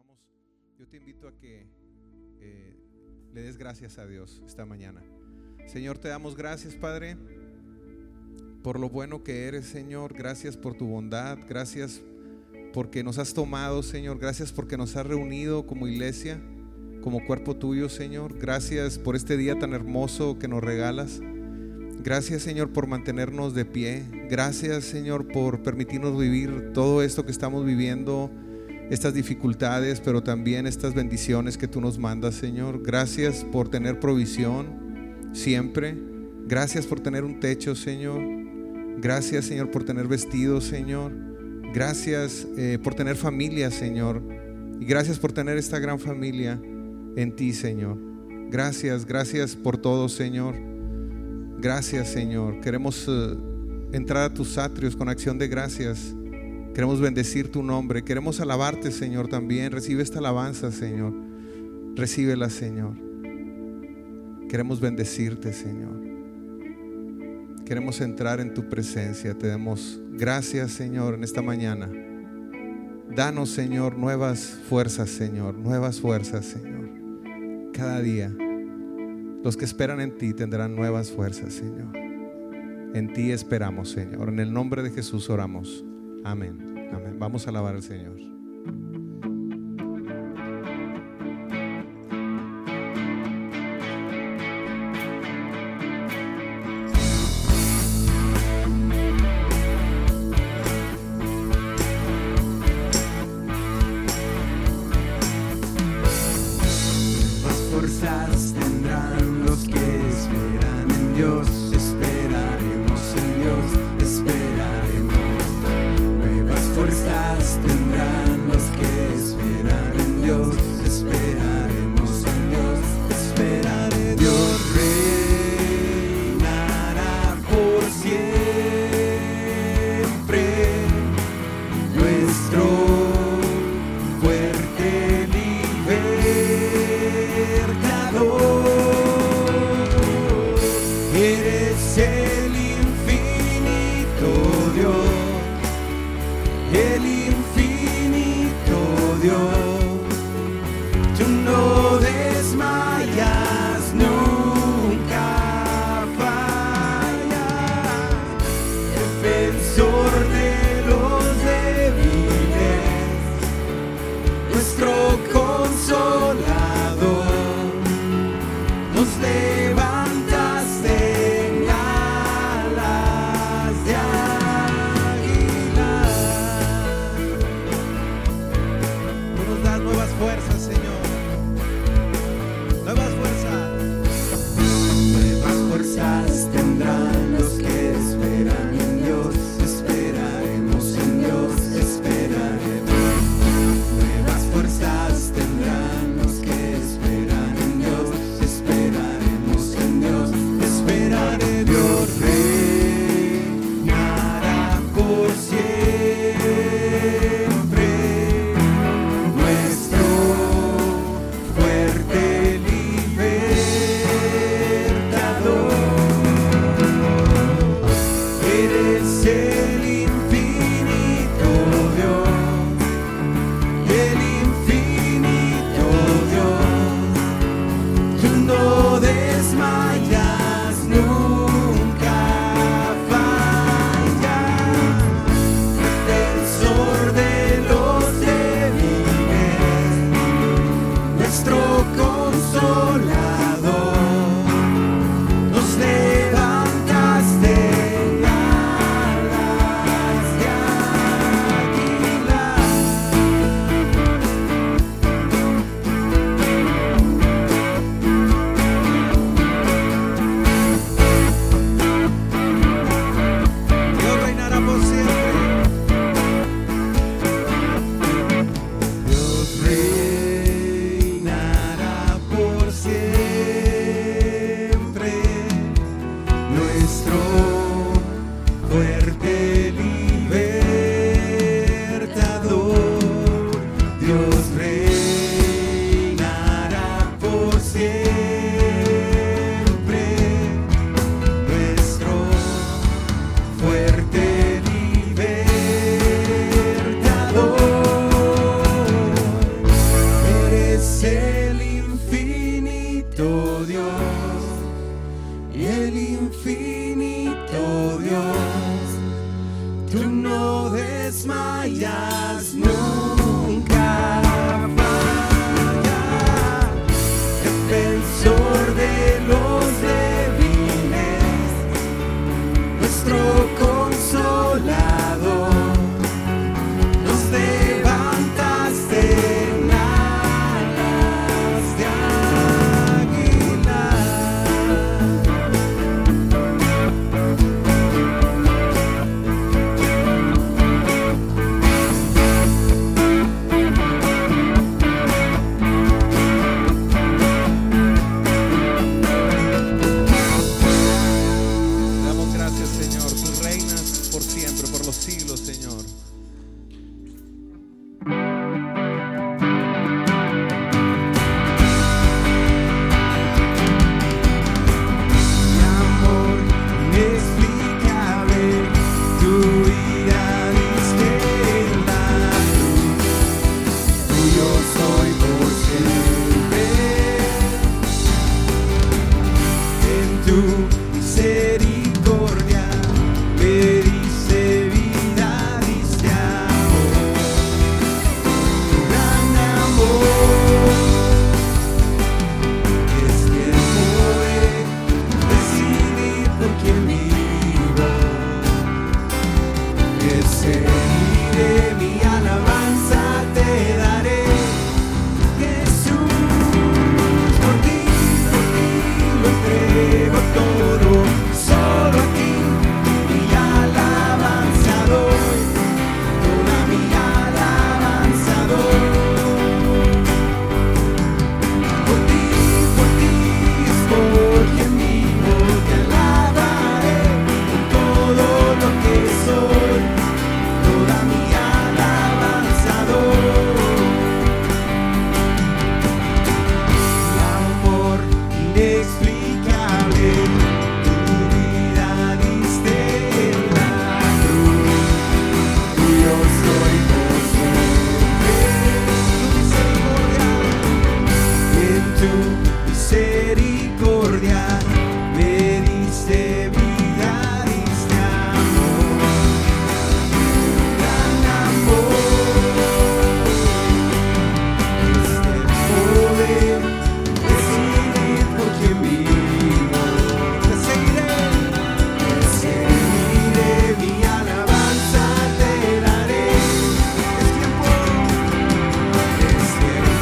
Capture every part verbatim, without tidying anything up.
oramos, yo te invito a que eh, le des gracias a Dios esta mañana. Señor, te damos gracias, Padre, por lo bueno que eres, Señor. Gracias por tu bondad, gracias porque nos has tomado, Señor. Gracias porque nos has reunido como iglesia, como cuerpo tuyo, Señor. Gracias por este día tan hermoso que nos regalas. Gracias, Señor, por mantenernos de pie. Gracias, Señor, por permitirnos vivir todo esto que estamos viviendo, estas dificultades, pero también estas bendiciones que tú nos mandas, Señor. Gracias por tener provisión siempre. Gracias por tener un techo, Señor. Gracias, Señor, por tener vestidos, Señor. Gracias eh, por tener familia, Señor. Y gracias por tener esta gran familia en ti, Señor. Gracias, gracias por todo, Señor. Gracias, Señor. Queremos uh, entrar a tus atrios con acción de gracias. Queremos bendecir tu nombre. Queremos alabarte, Señor, también. Recibe esta alabanza, Señor. Recíbela, Señor. Queremos bendecirte, Señor. Queremos entrar en tu presencia. Te damos gracias, Señor, en esta mañana. Danos, Señor, nuevas fuerzas, Señor. Nuevas fuerzas, Señor. Cada día los que esperan en ti tendrán nuevas fuerzas, Señor. En ti esperamos, Señor. En el nombre de Jesús oramos. Amén. Amén. Vamos a alabar al Señor.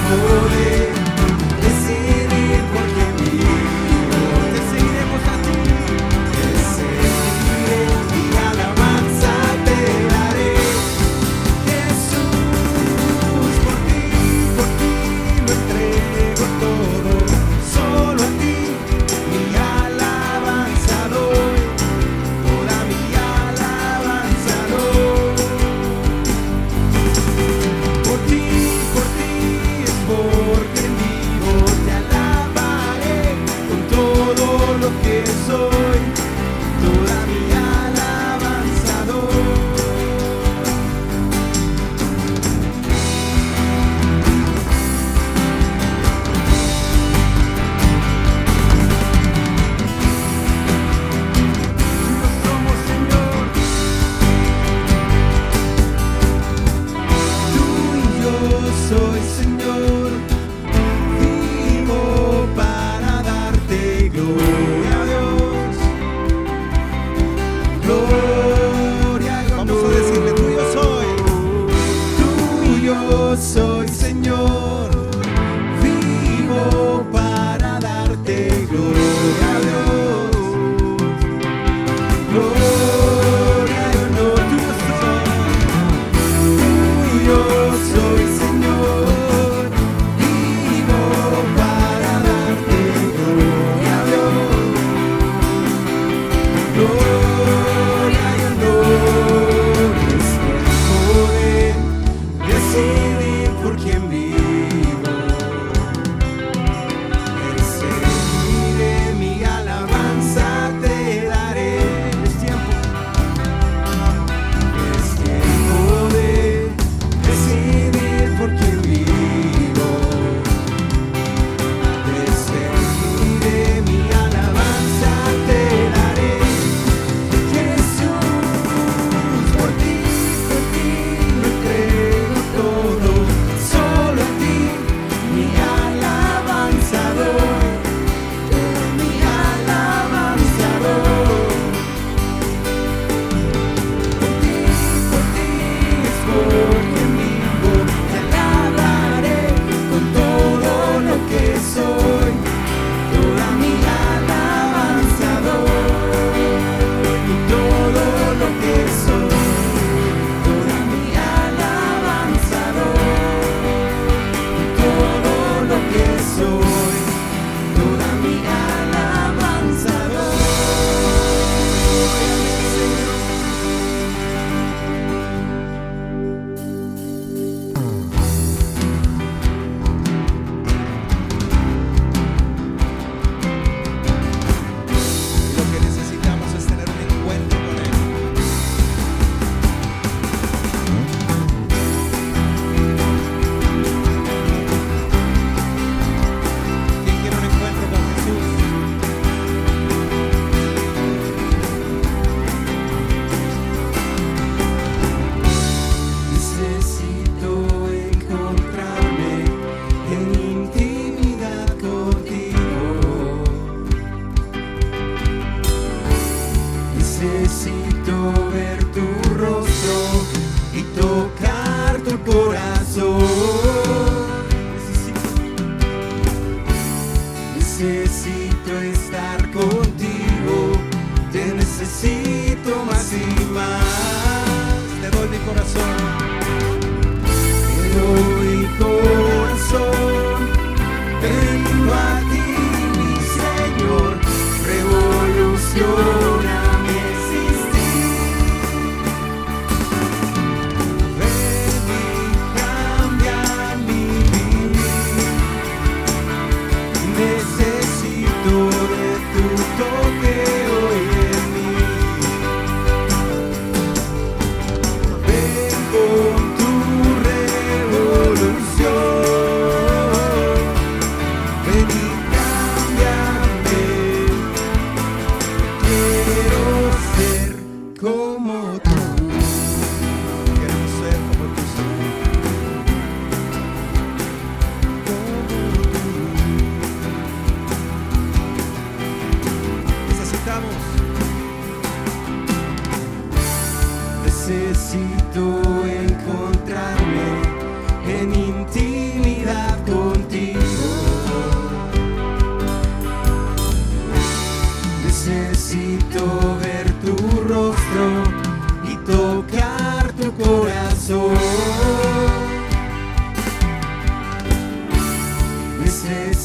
poder decidir por quién vivo. Te seguiremos a ti. Te seguiré, mi alabanza te daré. Jesús, por ti, por ti lo entrego todo. Solo a ti mi alabanza doy. Toda mi alabanza doy. Por ti, por ti es por quien vivo. Te alabaré con todo lo que soy. Toda mi alabanza doy. Tuyos somos, Señor. Tuyo soy, Señor. Vivo para darte gloria a Dios. Gloria y honor. Vamos a decirle, tuyo soy. Tuyo soy, Señor. Vivo para darte gloria a Dios. Gloria y honor. Tuyo soy, Señor. Vivo para darte gloria a Dios. Gloria y honor es el poder decidir por quién vivo.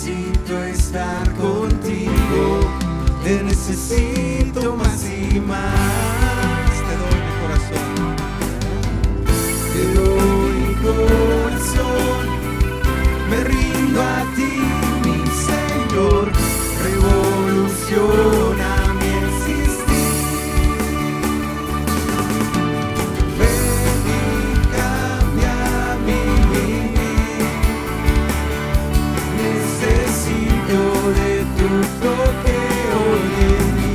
necesito estar contigo, te necesito más y más. Te doy mi corazón, te doy mi corazón, me rindo a ti, mi Señor, revoluciona mi existir. Ven y cambia mi vivir, necesito de tu toque hoy en mí.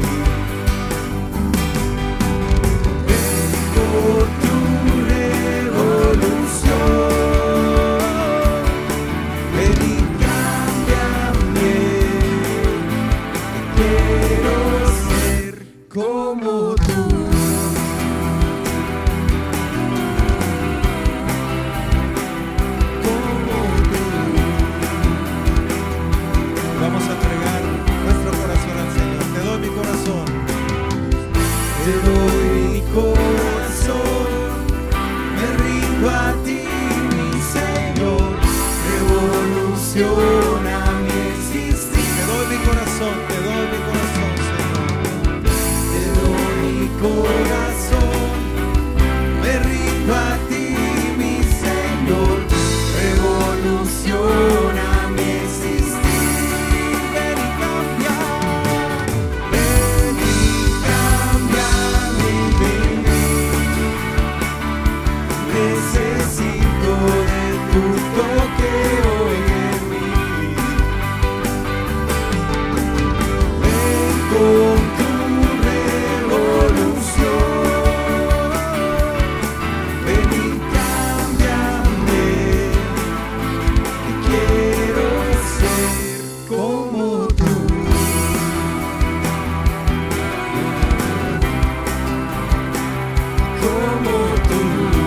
Ven por tu revolución, ven y cámbiame, que quiero ser como tú. vamos a entregar nuestro corazón al Señor. Te doy mi corazón, Te doy mi corazón, me rindo a ti, mi Señor, revoluciona mi existir. te doy mi corazón, te doy mi corazón, Señor. Te doy mi corazón, me rindo a ti, mi Señor, revoluciona mi existir. Ven y cambia, ven y cambia mi vivir. Necesito de tu toque hoy en mí. Ven con tu revolución, ven y cámbiame, que quiero ser como tú. Como tú.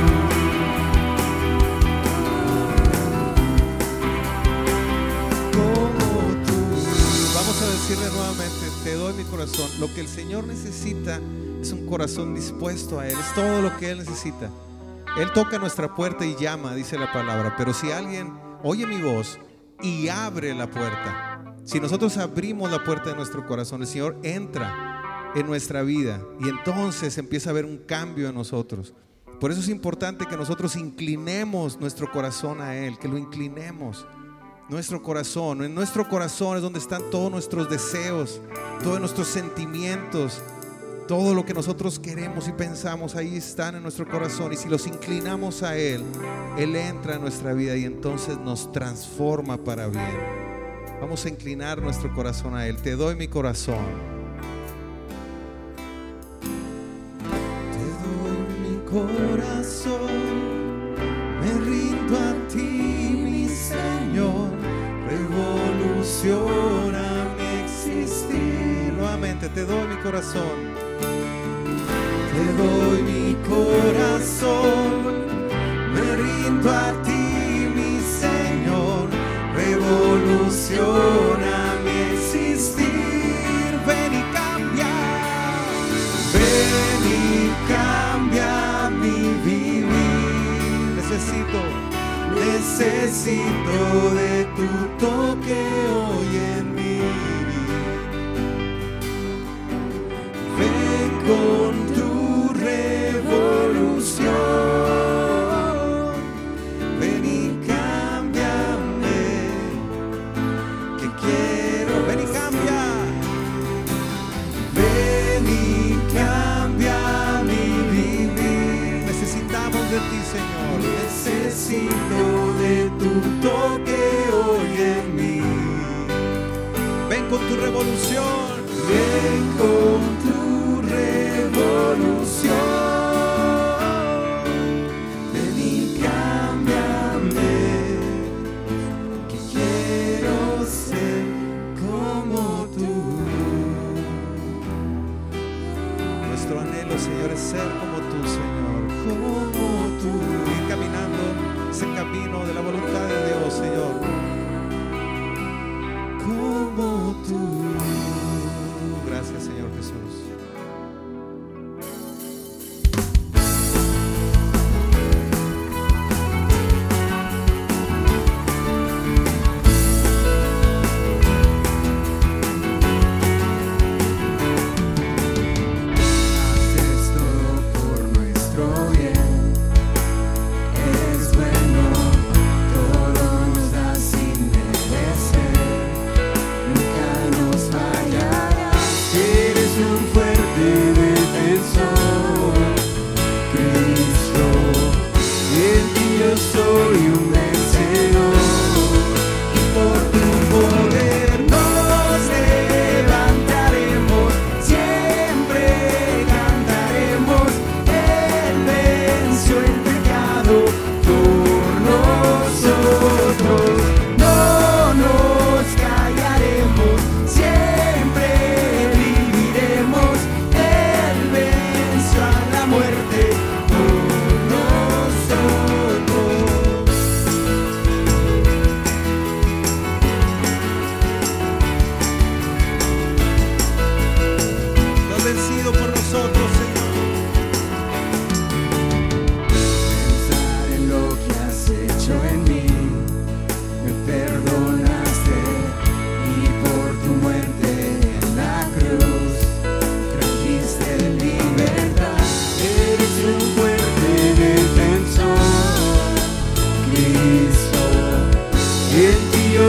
Como tú. Vamos a decirle nuevamente, te doy mi corazón. Lo que el Señor necesita es un corazón dispuesto a Él, es todo lo que Él necesita. Él toca nuestra puerta y llama, dice la palabra, pero si alguien oye mi voz y abre la puerta, si nosotros abrimos la puerta de nuestro corazón, el Señor entra en nuestra vida y entonces empieza a haber un cambio en nosotros. Por eso es importante que nosotros inclinemos nuestro corazón a Él, que lo inclinemos. Nuestro corazón, en nuestro corazón es donde están todos nuestros deseos, todos nuestros sentimientos, todo lo que nosotros queremos y pensamos, ahí están en nuestro corazón. Y si los inclinamos a Él, Él entra en nuestra vida y entonces nos transforma para bien. Vamos a inclinar nuestro corazón a Él. Te doy mi corazón. Te doy mi corazón, me rindo a ti, mi Señor, revoluciona mi existir. Nuevamente, te doy mi corazón. Te doy mi corazón, me rindo a ti, mi Señor, revoluciona mi existir. Ven y cambia, ven y cambia mi vivir. Necesito, Necesito de tu toque hoy en mí. Ven con tu revolución, ven y cámbiame, que quiero. ven y cambia. Ven y cambia mi vivir. Necesitamos de ti, Señor. Necesito de tu toque hoy en mí. Ven con tu revolución. Ven con tu revolución, ven y cámbiame, que quiero ser como tú. Nuestro anhelo, Señor, es ser como tú, Señor. Como tú. Ir caminando ese camino de la voluntad de Dios, Señor. Como tú. Gracias, Señor Jesús.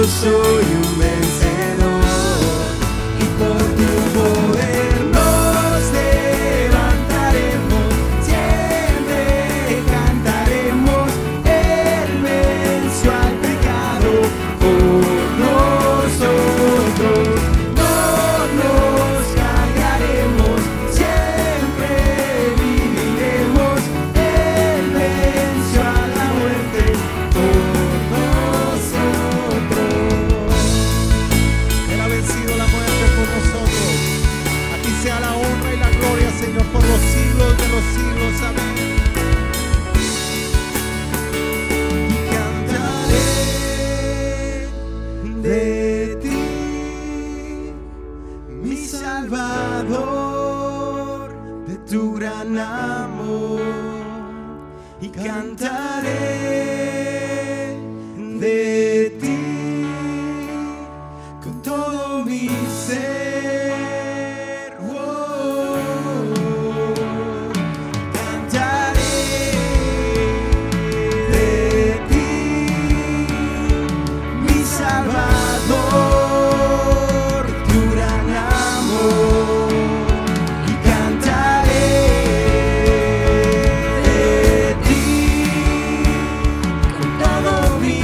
soy un vencedor y por tu poder nos levantaremos, siempre cantaremos. Él venció al pecado por nosotros. No nos callaremos, siempre viviremos. Él venció a la muerte por nosotros. Él ha vencido la muerte por nosotros. A ti sea la honra y la gloria, Señor, por los siglos de los siglos. Amén. Y cantaré de ti, mi Salvador, de tu gran amor. Y cantaré de ti con todo mi ser. Oh, cantaré de ti, mi Salvador, tu gran amor. Y cantaré de ti con todo mi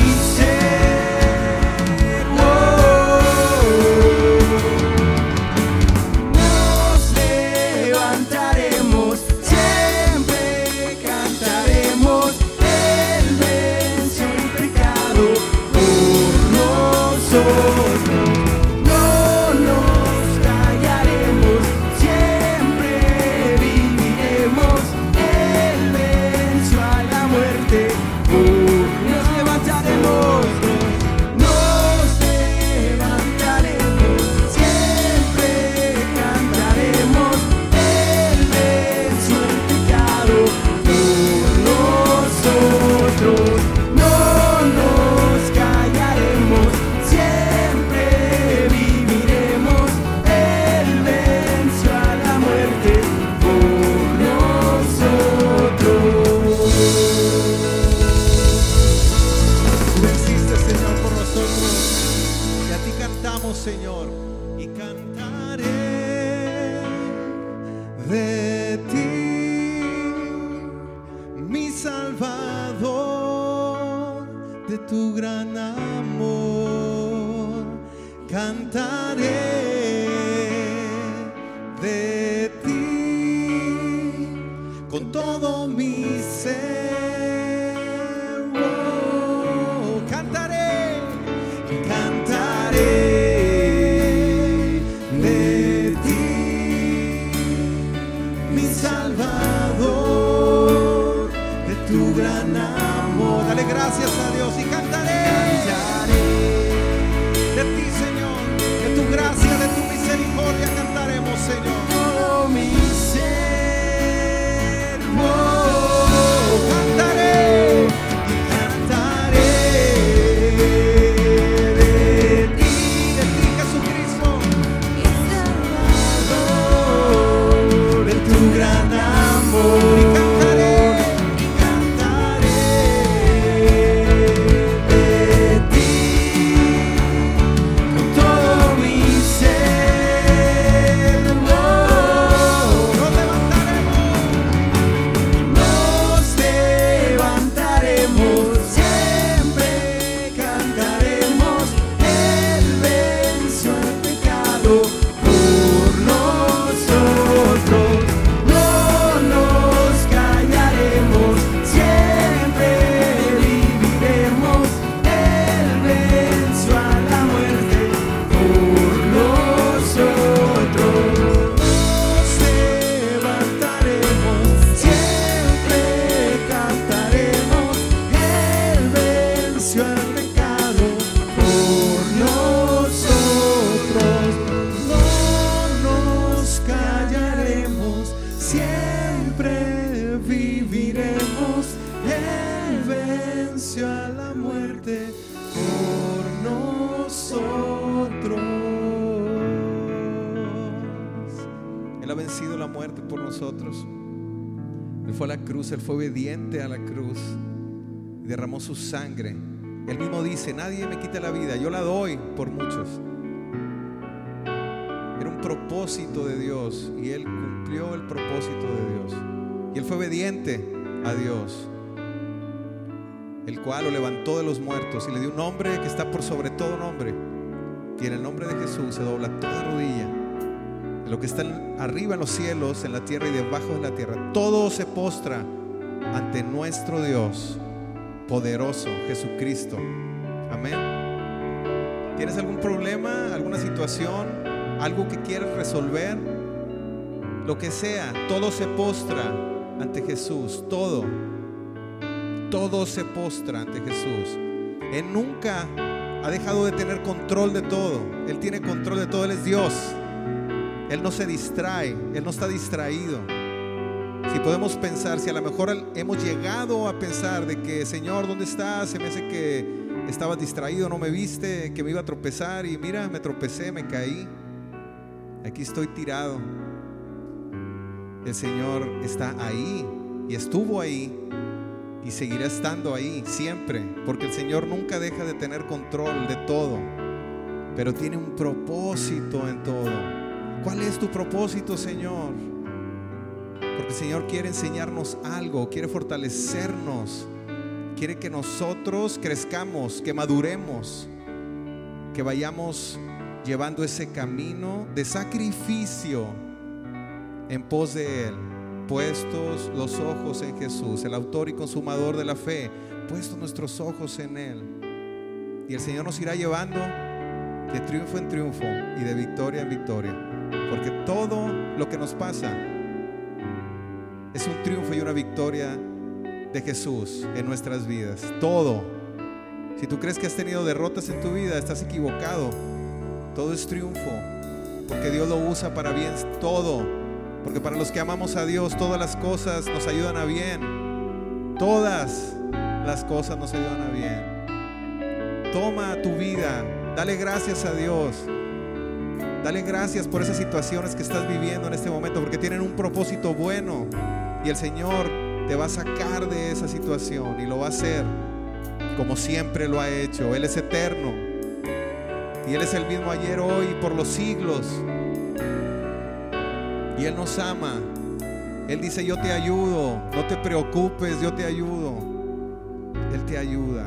ser. Oh, nos levantaremos, siempre cantaremos. Él venció el pecado por nosotros. No nos callaremos, siempre viviremos. Él venció a la muerte por nos levantaremos. Nos levantaremos, siempre cantaremos. Él venció el pecado por nosotros. No nos callaremos, siempre viviremos. Él venció a la muerte por nosotros. Tú venciste, Señor, por nosotros. Y a ti cantamos, Señor. Y cantaré de ti, mi Salvador, de tu gran amor. Cantaré de ti con todo mi ser. Oh, cantaré, cantaré de ti, mi Salvador, de tu gran amor. Dale gracias a Dios y cantaré de ti, Señor, de tu gracia, de tu misericordia cantaremos, Señor. Todo mi ser. Oh, Cantaré, cantaré de ti, de ti, Jesucristo. mi Salvador, de tu gran amor. Y cantaré, Y cantaré de ti con todo mi ser. Oh, nos levantaremos. nos levantaremos, siempre cantaremos. Él venció el pecado por nosotros. No nos callaremos, siempre viviremos. Él venció a la muerte por nosotros. Nos levantaremos, siempre cantaremos. Él venció al pecado por nosotros. No nos callaremos, siempre viviremos. Él venció a la muerte por nosotros. Él ha vencido la muerte por nosotros. Él fue a la cruz, Él fue obediente a la cruz y derramó su sangre Él mismo dice: nadie me quita la vida, yo la doy por muchos. Era un propósito de Dios y Él cumplió el propósito de Dios. Y Él fue obediente a Dios, el cual lo levantó de los muertos y le dio un nombre que está por sobre todo nombre. Y en el nombre de Jesús se dobla toda rodilla, de lo que está arriba en los cielos, en la tierra y debajo de la tierra. Todo se postra ante nuestro Dios poderoso, Jesucristo. Amén. ¿Tienes algún problema, alguna situación, algo que quieres resolver? Lo que sea, todo se postra ante Jesús. Todo, todo se postra ante Jesús. Él nunca ha dejado de tener control de todo. Él tiene control de todo. Él es Dios. Él no se distrae, Él no está distraído. Si podemos pensar, si a lo mejor hemos llegado a pensar de que: Señor, ¿dónde estás? Se me hace que estabas distraído, no me viste, que me iba a tropezar y mira, me tropecé, me caí. Aquí estoy tirado. El Señor está ahí y estuvo ahí y seguirá estando ahí siempre, porque el Señor nunca deja de tener control de todo, pero tiene un propósito en todo. ¿Cuál es tu propósito, Señor? Porque el Señor quiere enseñarnos algo, quiere fortalecernos, quiere que nosotros crezcamos, que maduremos, que vayamos llevando ese camino de sacrificio en pos de Él, puestos los ojos en Jesús, el autor y consumador de la fe, puestos nuestros ojos en Él. Y el Señor nos irá llevando de triunfo en triunfo y de victoria en victoria, porque todo lo que nos pasa es un triunfo y una victoria de Jesús en nuestras vidas. Todo. Si tú crees que has tenido derrotas en tu vida, estás equivocado. Todo es triunfo, porque Dios lo usa para bien todo. Porque para los que amamos a Dios, todas las cosas nos ayudan a bien. Todas las cosas nos ayudan a bien. Toma tu vida, dale gracias a Dios. Dale gracias por esas situaciones que estás viviendo en este momento, porque tienen un propósito bueno. Y el Señor te va a sacar de esa situación y lo va a hacer como siempre lo ha hecho. Él es eterno y Él es el mismo ayer, hoy y por los siglos. Y Él nos ama. Él dice: yo te ayudo, no te preocupes, yo te ayudo. Él te ayuda.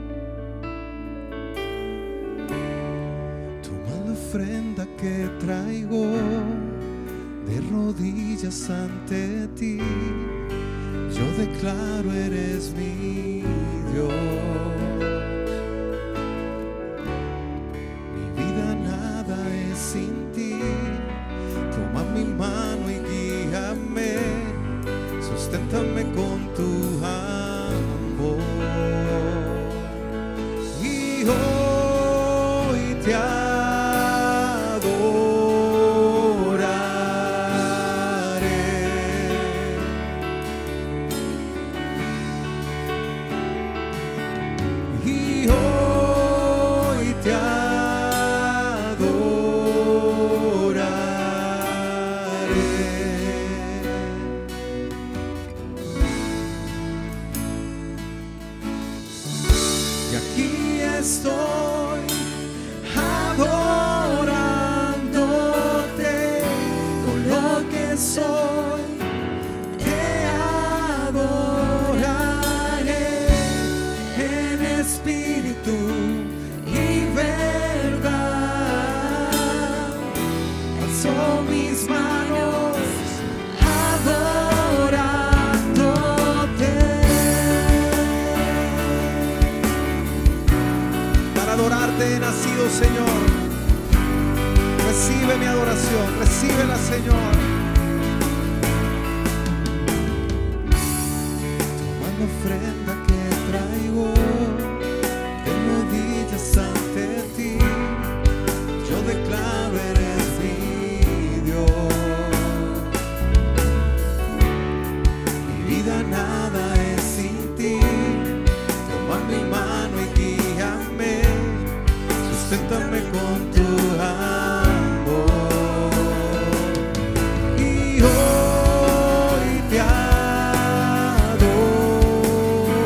Toma la ofrenda que traigo de rodillas ante ti. Yo declaro: eres mi Dios. Mi vida nada es sin ti. Toma mi mano y guíame, susténtame con tu amor. Y hoy te estoy adorándote con lo que soy, te adoraré en espíritu y verdad. Alzo mis manos adorándote. Adorarte he nacido, Señor. Recibe mi adoración, recíbela, Señor. Toma la ofrenda que traigo de rodillas ante ti. Yo declaro: eres mi Dios. Mi vida nada es sin ti. Toma mi mano y guíame, susténtame con tu amor. Y hoy te adoraré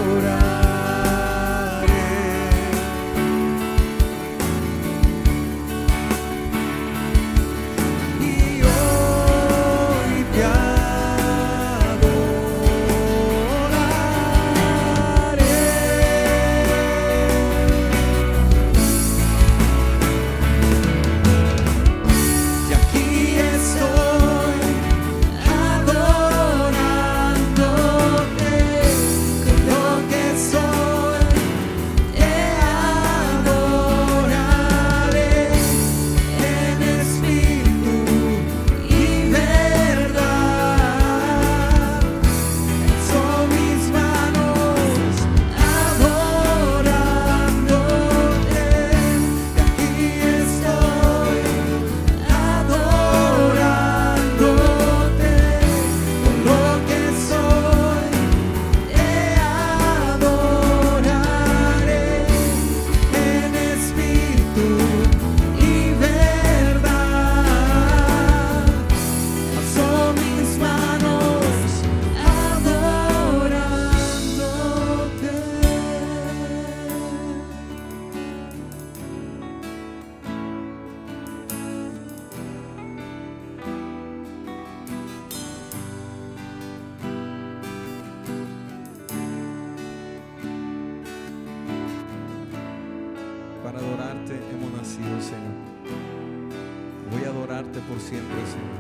Para adorarte hemos nacido, Señor. Voy a adorarte por siempre, Señor.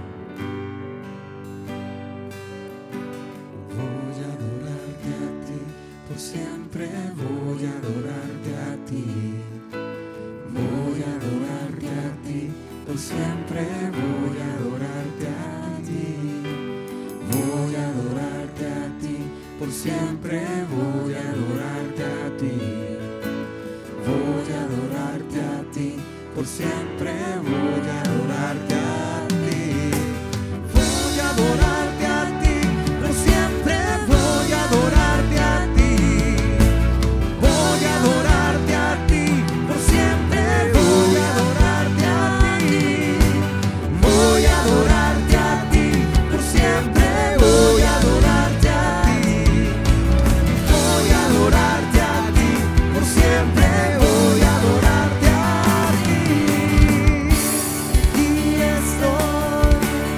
Voy a adorarte a ti, por siempre voy a adorarte a ti. Voy a adorarte a ti, por siempre voy a adorarte a ti. Voy a adorarte a ti, por siempre voy a adorarte a ti. Voy a adorarte a ti, por siempre voy a adorarte a ti. Voy a adorarte a ti, por siempre voy a adorarte a ti. Voy a adorarte a ti, por siempre voy a adorarte a ti. Voy a adorarte a ti, por siempre voy a adorarte a ti. Voy a adorarte a ti, por siempre voy a adorarte a ti. Y estoy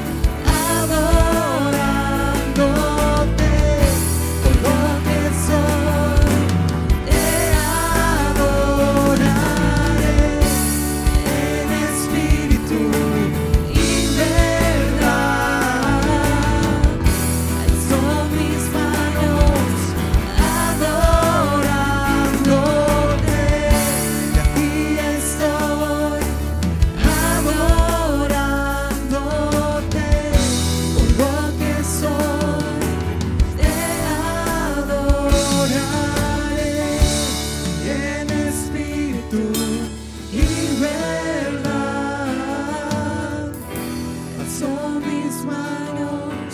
adorándote por lo que soy. Te adoraré en espíritu y verdad. Alzo mis manos adorándote. Y aquí estoy adorándote por lo que soy. Te adoraré en espíritu y verdad. Alzo mis manos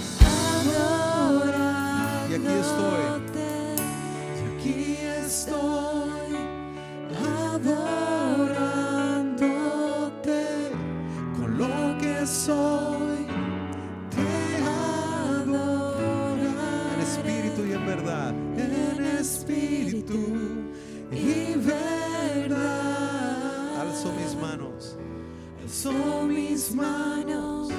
adorándote. Y aquí estoy. Y aquí estoy adorándote con lo que soy. Te adoraré En espíritu y en verdad. en espíritu y verdad. Alzo mis manos. Alzo mis manos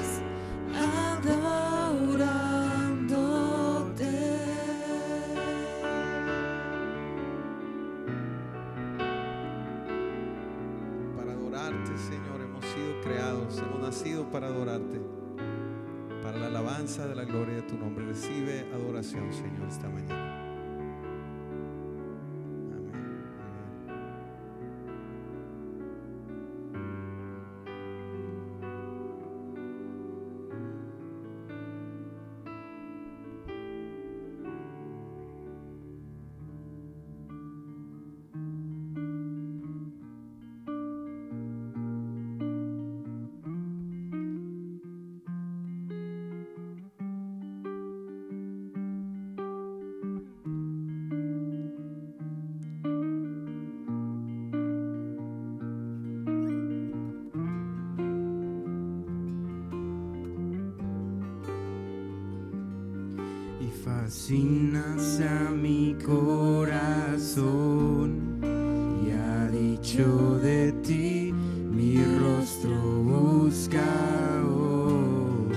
adorándote. Para adorarte, Señor, hemos sido creados, hemos nacido para adorarte. Para la alabanza de la gloria de tu nombre. Recibe adoración, Señor, esta mañana. Amén. Y fascinas a mi corazón, y ha dicho de ti, mi rostro busca hoy,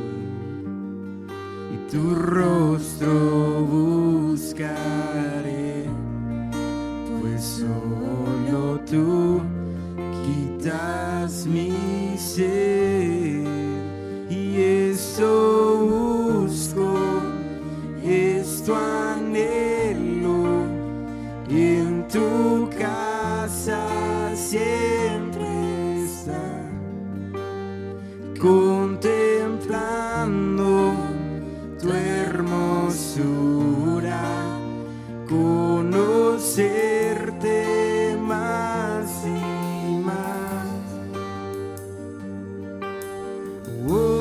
y tu rostro buscaré, pues solo tú quitas mi sed, y eso busco. Esto anhelo, en tu casa siempre estar, contemplando tu hermosura, conocerte más y más. Oh,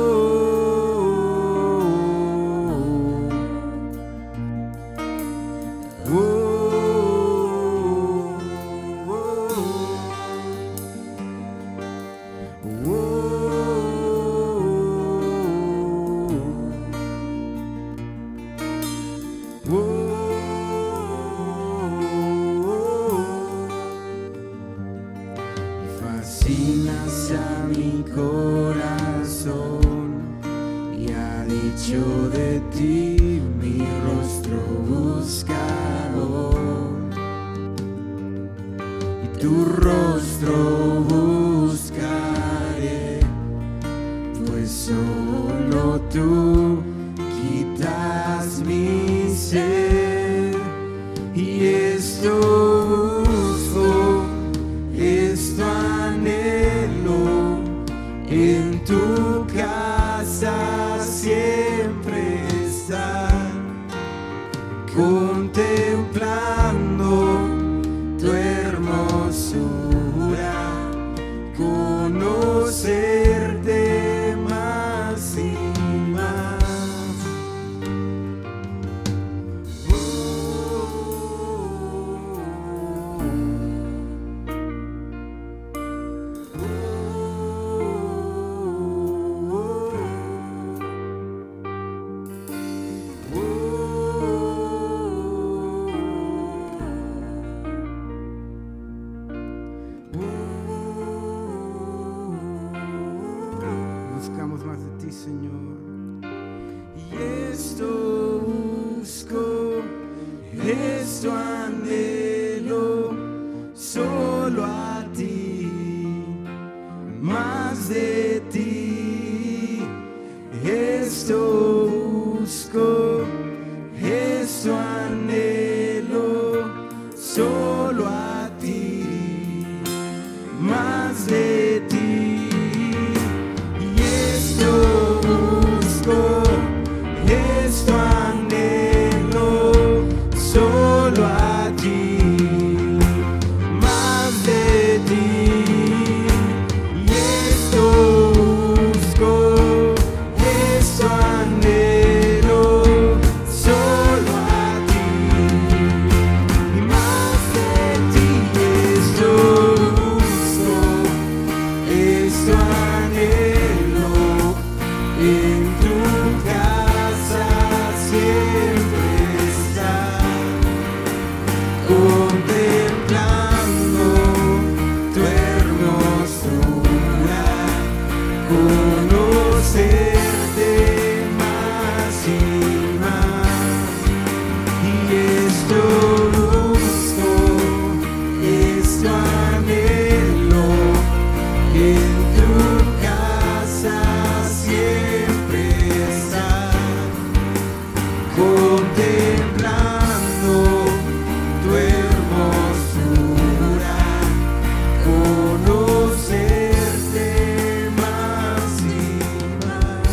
fascinas a mi corazón, y ha dicho de ti, mi rostro busca hoy, y tu rostro buscaré, pues solo tú quitas mi sed, y esto busco, esto anhelo, en tu casa siempre estar, contemplando tu hermosura, conocerte más y más. Buscamos más de ti, Señor. Y esto busco, esto anhelo, solo a ti, más de ti. Esto busco, esto anhelo, solo a ti, más de ti. Esto busco, esto anhelo, solo a ti, más de ti. Y esto busco, esto anhelo, solo a ti, más de ti. Esto busco, esto anhelo, en tu casa siempre estar, contemplando tu hermosura, conocerte más y más. Y esto busco, esto anhelo, en tu casa siempre estar, contemplando tu hermosura, conocerte más y más.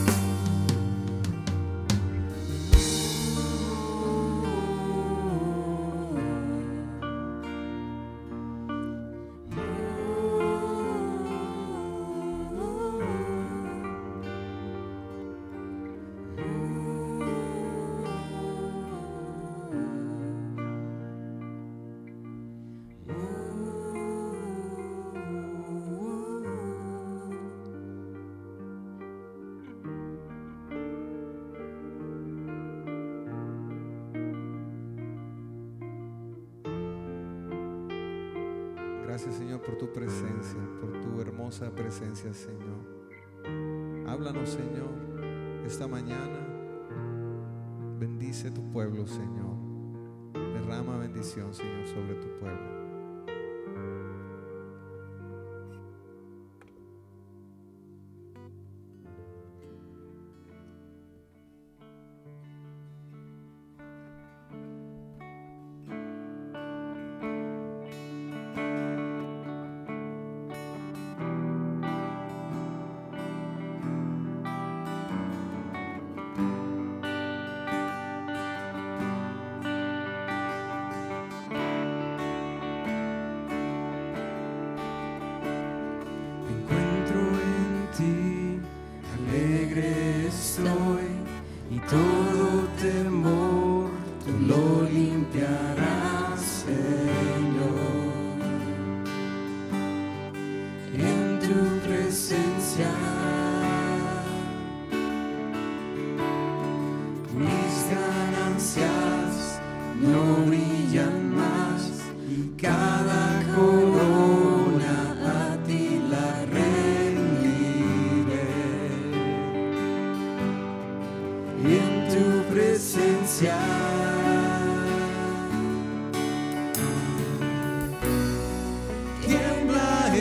Gracias, Señor, por tu presencia, por tu hermosa presencia, Señor. Háblanos, Señor, esta mañana. Bendice tu pueblo, Señor. Derrama bendición, Señor, sobre tu pueblo.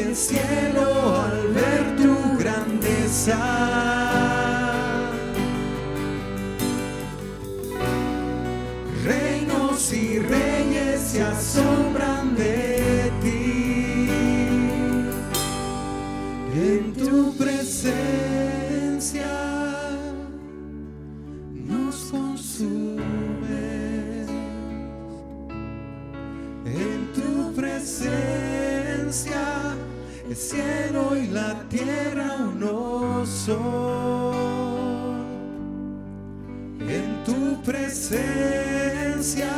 el cielo al ver tu grandeza. Reinos y reyes se asombran de ti. En tu presencia nos consumes. En tu presencia el cielo y la tierra uno son. En tu presencia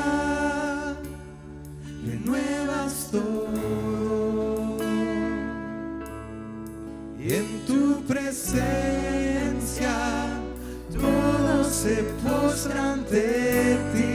renuevas todo. Y en tu presencia todos se postran ante ti.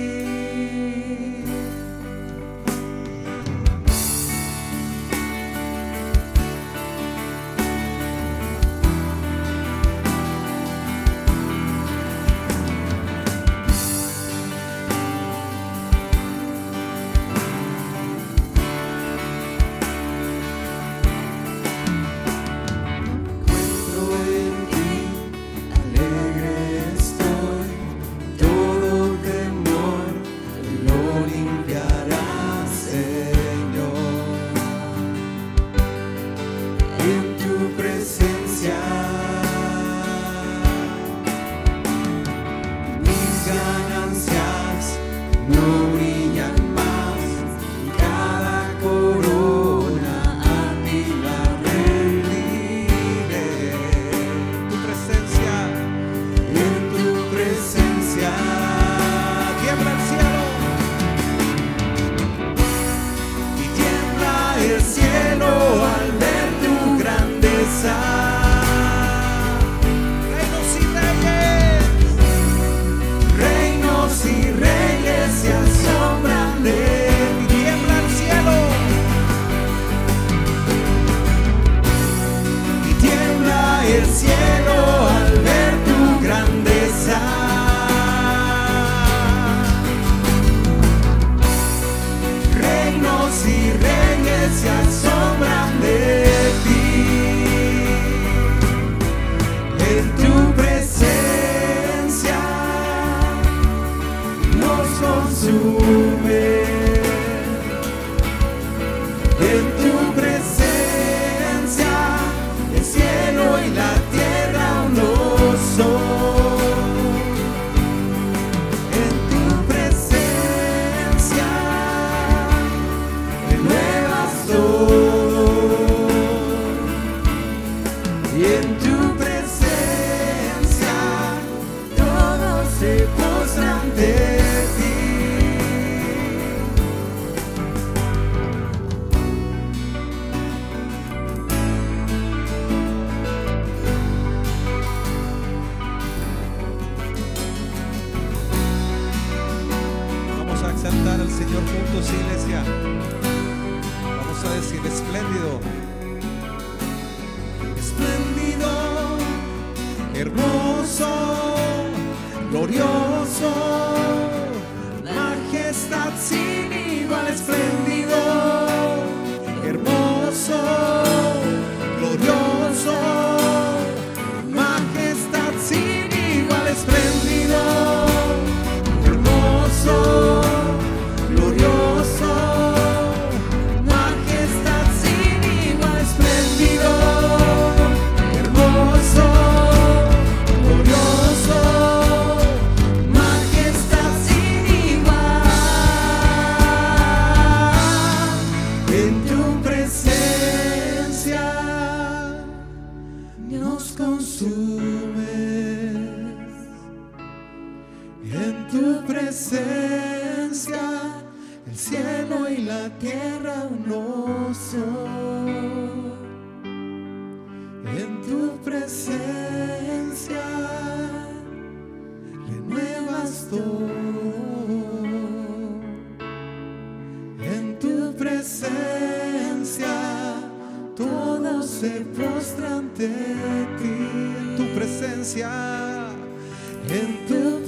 En tu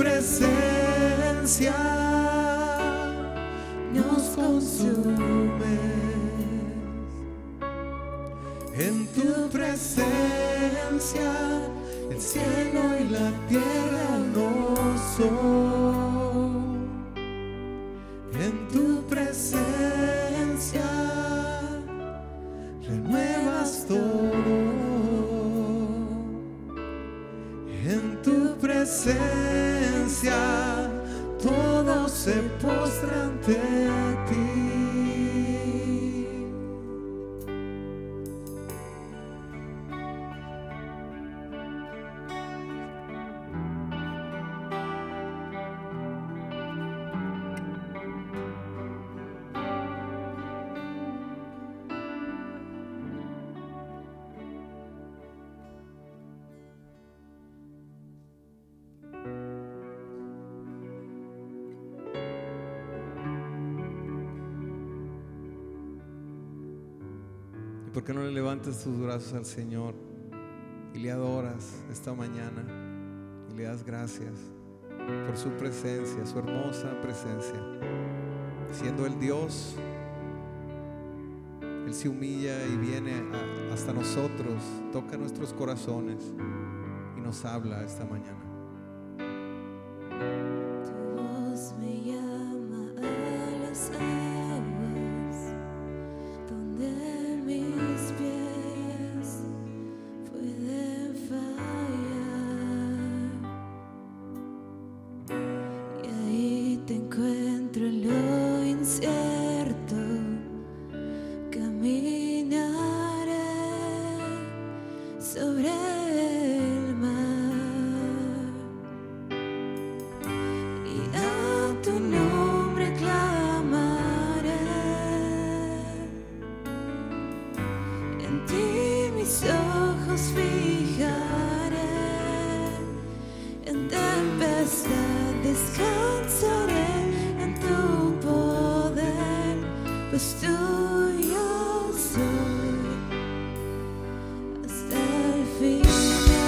presencia nos consumes. tu presencia, el cielo y la tierra no son. En tu presencia renuevas todo. En tu presencia todo se postra ante ti. ¿Por qué no le levantas tus brazos al Señor y le adoras esta mañana y le das gracias por su presencia, su hermosa presencia? Siendo el Dios, Él se humilla y viene a, hasta nosotros, toca nuestros corazones y nos habla esta mañana. Tu voz me llama a las aguas donde mis pies pueden fallar, y ahí te encuentro en lo incierto. Caminaré sobre el mar y a tu nombre clamaré. En ti mis ojos fijaré, en tempestad descansaré en tu poder, pues tuyo soy hasta el final.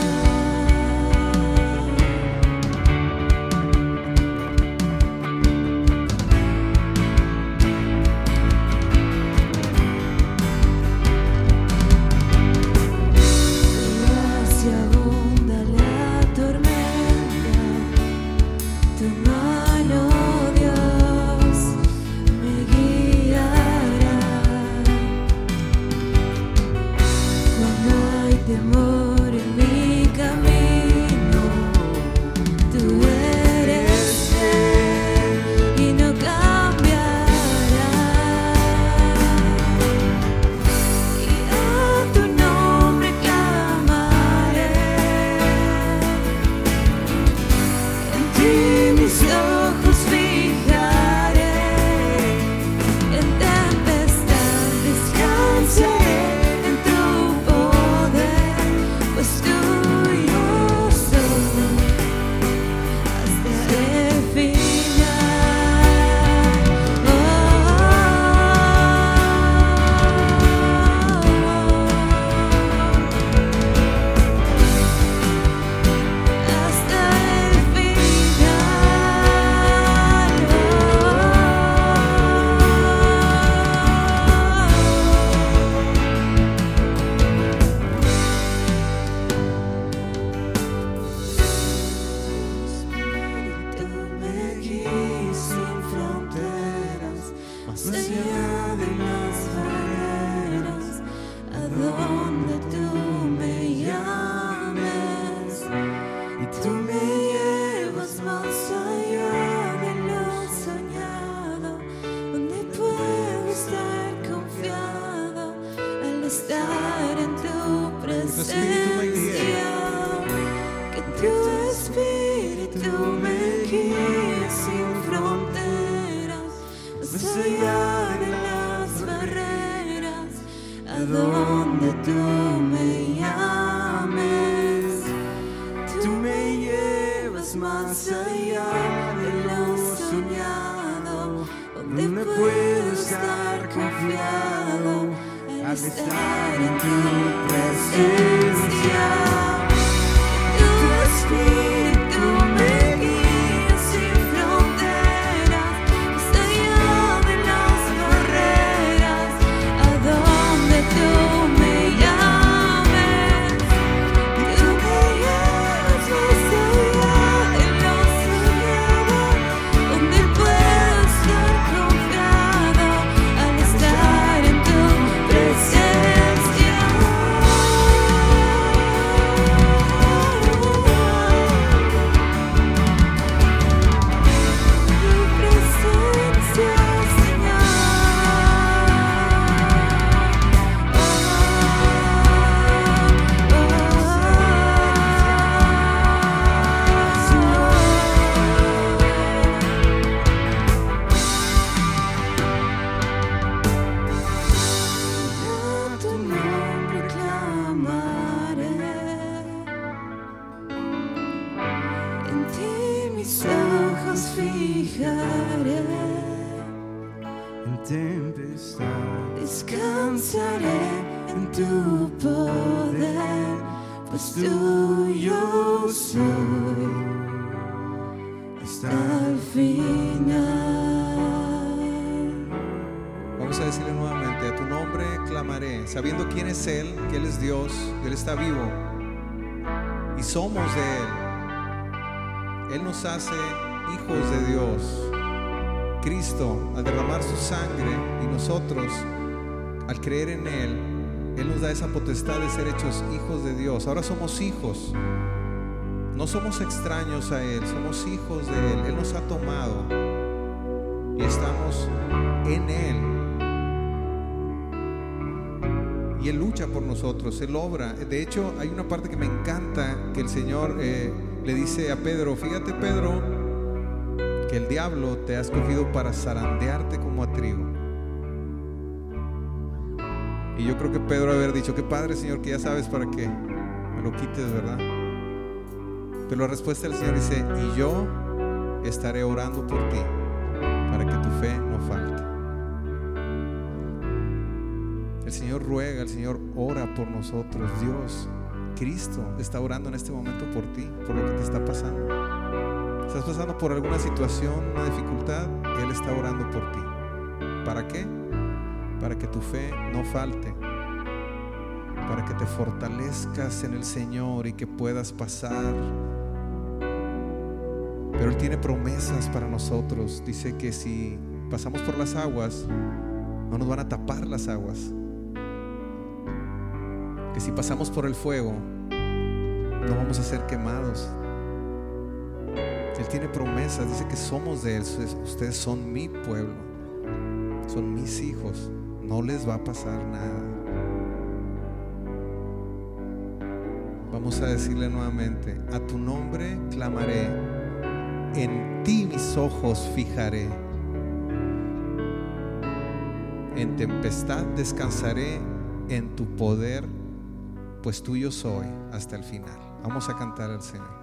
Si abunda la tormenta, tu mano, Dios, me guiará. Cuando hay temor en mi camino, tú eres fiel y no cambiarás. Y a tu nombre clamaré, en ti mis ojos fijaré, en tempestad descansaré en tu poder, pues tuyo soy hasta el final. Hasta el final. Espíritu me guíe sin fronteras, más allá de las barreras, a donde tú me llames, y tú me llevas más allá de lo soñado, donde puedo estar confiado al estar en tu presencia. Que tu espíritu me guíe sin fronteras, más allá de las barreras, a donde tú me llames. Tú me llevas más allá de lo soñado, donde puedo estar confiado al estar en tu presencia. Tu espíritu me guía sin fronteras, más allá de las barreras, a donde tú me llames. descansaré en tu poder, pues tuyo soy hasta el final. Vamos a decirle nuevamente: a tu nombre clamaré, sabiendo quién es Él, que Él es Dios, que Él está vivo y somos de Él. Él nos hace hijos de Dios. Cristo, al derramar su sangre, y nosotros, al creer en Él, Él nos da esa potestad de ser hechos hijos de Dios. Ahora somos hijos. No somos extraños a Él, somos hijos de Él. Él nos ha tomado y estamos en Él. Y Él lucha por nosotros, Él obra. De hecho, hay una parte que me encanta, que el Señor eh, le dice a Pedro: fíjate, Pedro, que el diablo te ha escogido para zarandearte como a trigo. Y yo creo que Pedro haber dicho: qué padre, Señor, que ya sabes para qué me lo quites, ¿verdad? Pero la respuesta del Señor dice: y yo estaré orando por ti para que tu fe no falte. El Señor ruega, el Señor ora por nosotros. Dios, Cristo está orando en este momento por ti, por lo que te está pasando. ¿Estás pasando por alguna situación, una dificultad? Él está orando por ti. ¿Para qué? Para que tu fe no falte, para que te fortalezcas en el Señor y que puedas pasar. Pero Él tiene promesas para nosotros. Dice que si pasamos por las aguas, no nos van a tapar las aguas. Que si pasamos por el fuego, no vamos a ser quemados. Él tiene promesas, dice que somos de Él. Ustedes son mi pueblo, son mis hijos, no les va a pasar nada. Vamos a decirle nuevamente: a tu nombre clamaré, en ti mis ojos fijaré, en tempestad descansaré en tu poder, pues tuyo soy hasta el final. Vamos a cantar al Señor.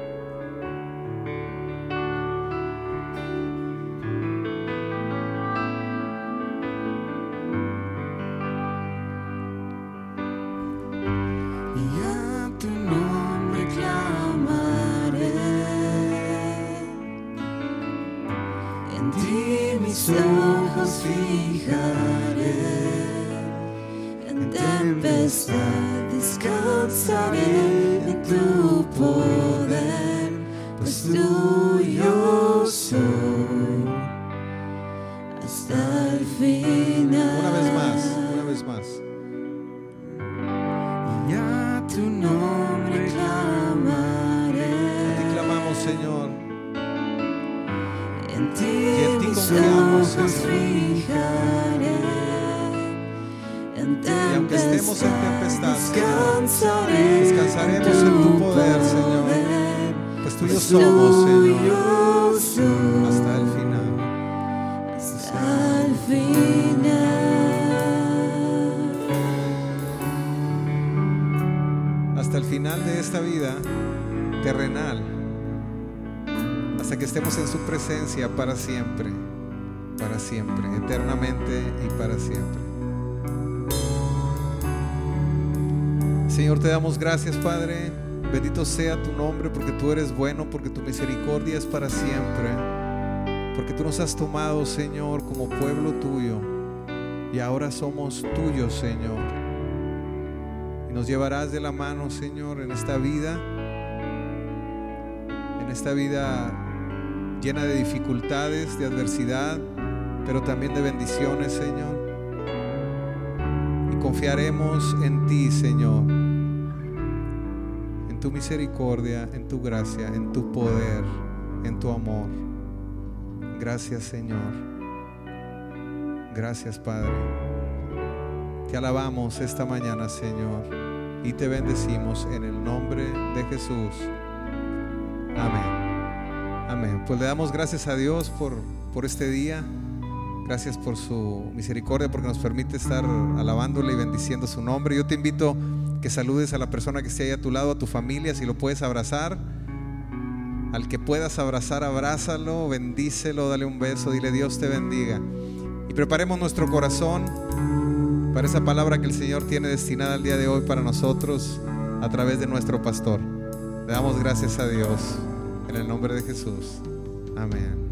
Somos, Señor, hasta el final. Hasta el final. Hasta el final de esta vida terrenal. Hasta que estemos en su presencia para siempre. Para siempre, eternamente y para siempre. Señor, te damos gracias, Padre. Bendito sea tu nombre, porque tú eres bueno, porque tu misericordia es para siempre, porque tú nos has tomado, Señor, como pueblo tuyo, y ahora somos tuyos, Señor, y nos llevarás de la mano, Señor, en esta vida, en esta vida llena de dificultades, de adversidad, pero también de bendiciones, Señor, y confiaremos en ti, Señor, en tu misericordia, en tu gracia, en tu poder, en tu amor. Gracias, Señor. Gracias, Padre. Te alabamos esta mañana, Señor, y te bendecimos en el nombre de Jesús. Amén. Amén. Pues le damos gracias a Dios por, por este día. Gracias por su misericordia, porque nos permite estar alabándole y bendiciendo su nombre. Yo te invito que saludes a la persona que esté ahí a tu lado, a tu familia, si lo puedes abrazar. Al que puedas abrazar, abrázalo, bendícelo, dale un beso, dile: Dios te bendiga. Y preparemos nuestro corazón para esa palabra que el Señor tiene destinada el día de hoy para nosotros a través de nuestro pastor. Le damos gracias a Dios en el nombre de Jesús. Amén.